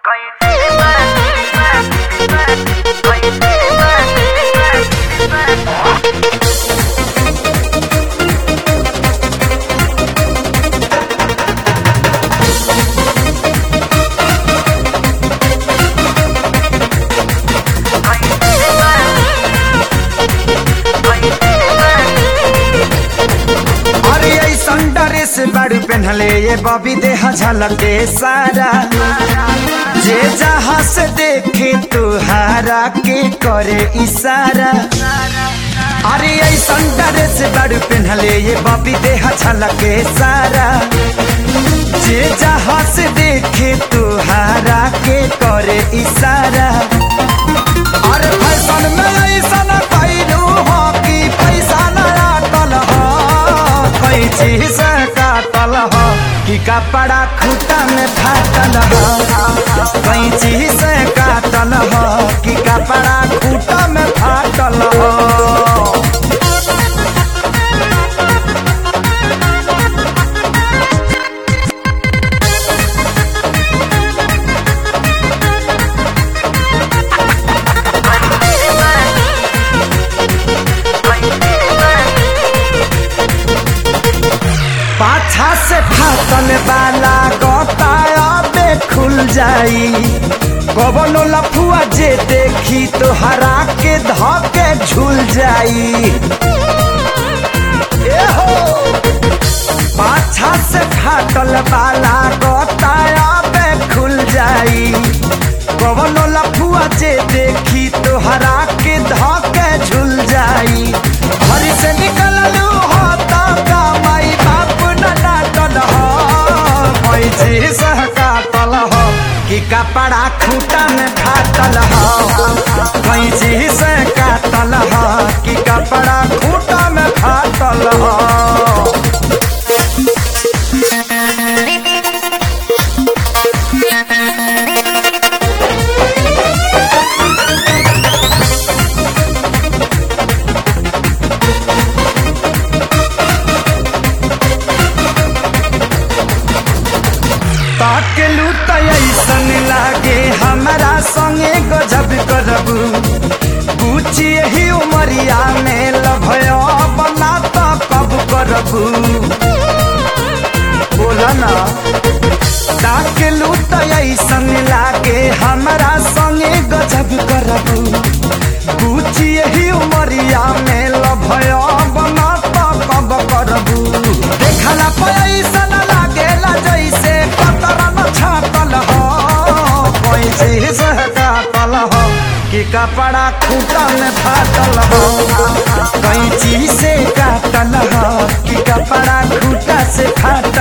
बाड़ी पहनले ये बॉबी देह झलके सारा जे जहाँ से देखे तुहारा के करे इशारा। अरे ऐसा ड्रेस बाड़ी पहनले ये बॉबी देह झलके सारा जे जहाँ से देखे तुहारा के करे इशारा। अरे फैशन में ऐसा न पैलू हो कि पैसा नया कल हो कोई चीज कि कपड़ा खूटा में फाटल हो कोई चीज से काटल हो कि कपड़ा खूटा में फाटल हो। पाछा से फाटल वाला गोताया में खुल जाई कबनो लफुआ जे देखी तो हरा के धके झूल जाई। पाछा से फाटल वाला गोताया में खुल जाई कबनो लफुआ जे देखी तो हरा के धके झूल जाई। घर से निकललू होता कमाई कि कपड़ा खूटा में फाटल हो कोई चीज से काटल हो कि कपड़ा खूटा में फाटल हो। ताकेलू तो ऐसन लागे हमारा संगे गजब करबू पूछी ही उमरिया में लभया बना तो कब करबू बोला ना। ताकेलू तो ऐसन लागे हमारा संगे गजब करबू पूछी ही उमरिया में लभया बना तो कब करबू। देखला पैसा न लागेला जैसे कि कपड़ा खूटा में फाटल हो कोई चीज से काटल हो कि कपड़ा खूटा से फाटल